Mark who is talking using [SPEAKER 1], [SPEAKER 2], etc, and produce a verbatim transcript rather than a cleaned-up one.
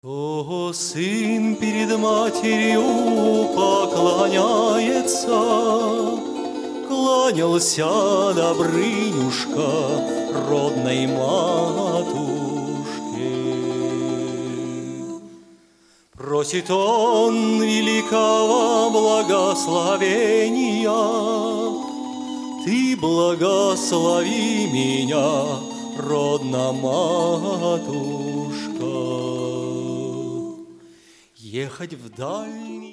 [SPEAKER 1] О, сын перед матерью поклоняется, кланялся Добрынюшка родной матушке. Просит он великого благословения: ты благослови меня, родна матушка, ехать в дальний